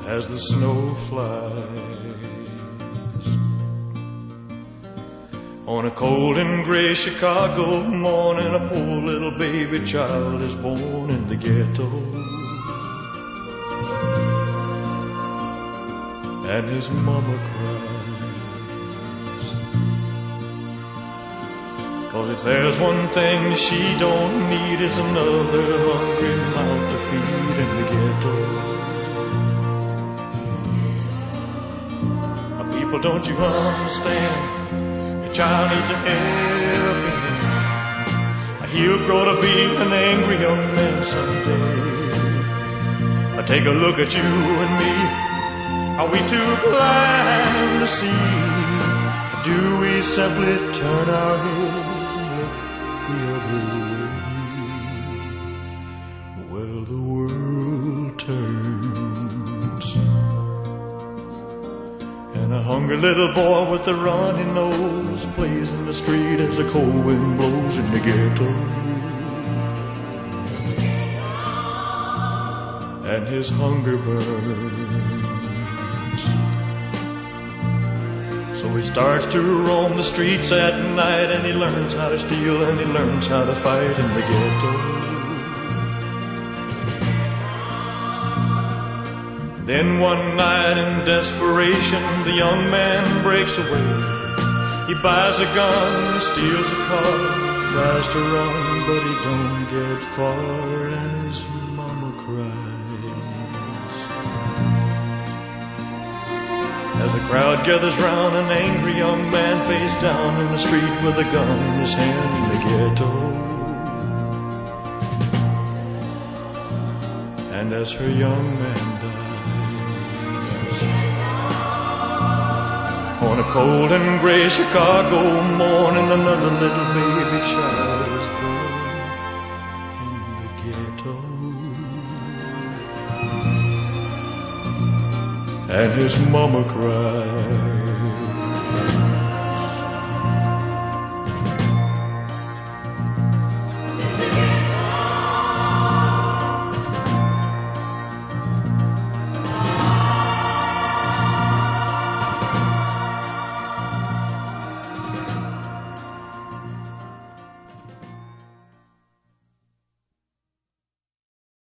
as the snow flies. On a cold and gray Chicago morning, a poor little baby child is born in the ghetto. And his mama cries, 'cause if there's one thing she don't need, it's another hungry mouth to feed in the ghetto. People, don't you understand? Your child needs a helping hand. He'll grow to be an angry young man someday. Take a look at you and me. Are we too blind to see? Do we simply turn our heads and look the other way? Well, the world turns, and a hungry little boy with a runny nose plays in the street as the cold wind blows in the ghetto. And his hunger burns, so he starts to roam the streets at night, and he learns how to steal and he learns how to fight in the ghetto. Then one night in desperation, the young man breaks away. He buys a gun, steals a car, tries to run, but he don't get far, and his mama cries. As a crowd gathers round, an angry young man face down in the street with a gun in his hand in the ghetto. And as her young man dies, on a cold and gray Chicago morning, another little baby child is born in the ghetto. And his mama cried.